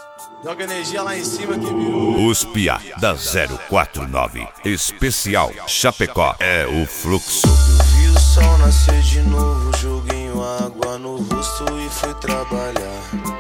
Joga energia lá em cima que virou. Os Piá da 049, especial Chapecó, é o fluxo. Eu vi o sol nascer de novo, joguei água no rosto e fui trabalhar.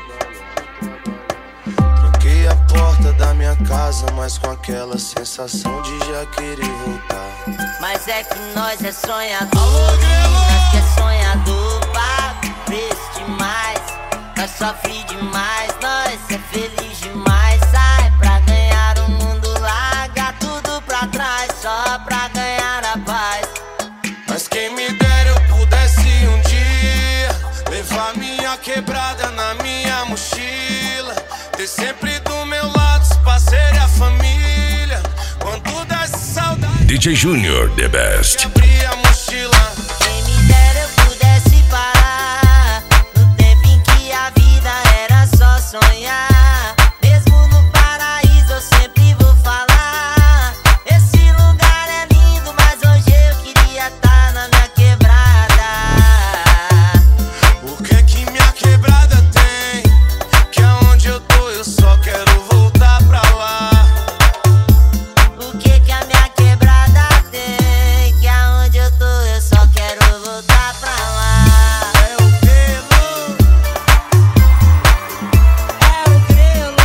Tranquei a porta da minha casa, mas com aquela sensação de já querer voltar. Mas é que nós é sonhador, nós que é sonhador, paga preço demais. Nós sofre demais, nós é feliz demais. Sai pra ganhar o mundo, larga tudo pra trás, só pra ganhar a paz. Mas quem me dera eu pudesse um dia levar minha quebrada na minha mochila, ter sempre do meu lado os parceiros e a família. Quando desce saudade, DJ Junior, the best. abrir a mochila. Quem me dera eu pudesse parar no tempo em que a vida era só sonhar. Mesmo no paraíso eu sempre vou falar. Esse lugar é lindo, mas hoje eu queria estar na minha quebrada. O que que minha quebrada tem? Que aonde eu tô eu só quero voltar pra lá. O que que a minha quebrada tem? Que aonde eu tô eu só quero voltar pra lá. É o pelo, É o grelo.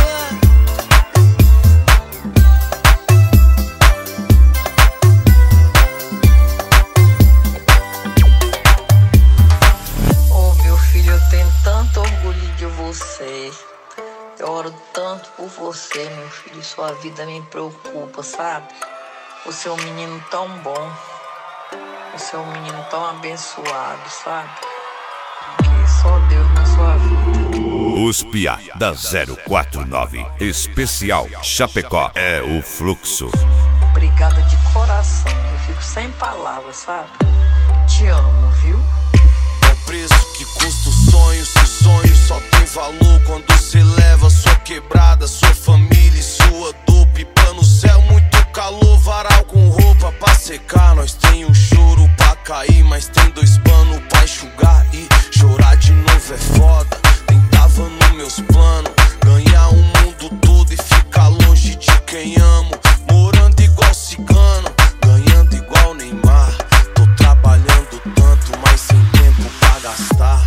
Oh, meu filho, eu tenho tanto orgulho de você. Eu oro tanto por você, meu filho. Sua vida me preocupa, sabe? Você é um menino tão bom. Você é um menino tão abençoado, sabe? Que só Deus na sua vida. Os Piá da 049, especial Chapecó, é o fluxo. Obrigada de coração. Eu fico sem palavras, sabe? Te amo, viu? é o preço que custa o sonho. Se o sonho só tem valor quando você leva sua quebrada, sua família e sua dor. Pipa no céu, muito calor, varal com roupa pra secar. Nós tem um choro pra cair, mas tem dois panos pra enxugar. E chorar de novo é foda, nem tava nos meus planos. Ganhar o mundo todo e ficar longe de quem amo. Morando igual cigano, ganhando igual Neymar. Tô trabalhando tanto, mas sem tempo pra gastar.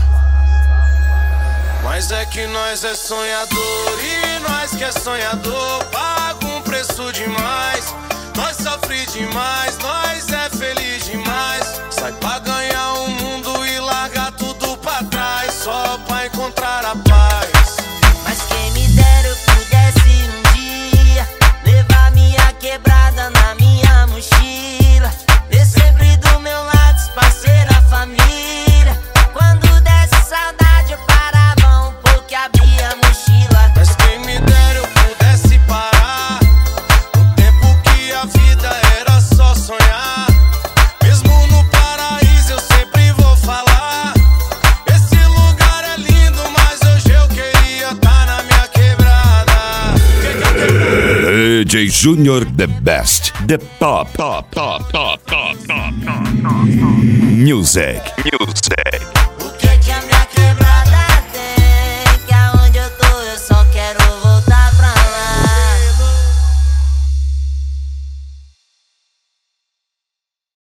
Mas é que nós é sonhador, e nós que é sonhador paga um preço demais. Nós sofre demais, nós é feliz demais. Sai pra ganhar o mundo e largar tudo pra trás, só pra encontrar a paz. Mas quem me dera eu pudesse um dia levar minha quebrada na minha mochila, ter sempre do meu lado os parceiros, a família. Quando desse saudade eu parava um pouco e abria a mochila. Mas quem me dera eu pudesse parar no tempo que a vida era só sonhar. Mesmo no paraíso eu sempre vou falar. Esse lugar é lindo, mas hoje eu queria estar na minha quebrada. DJ Junior, the best, the top. Music.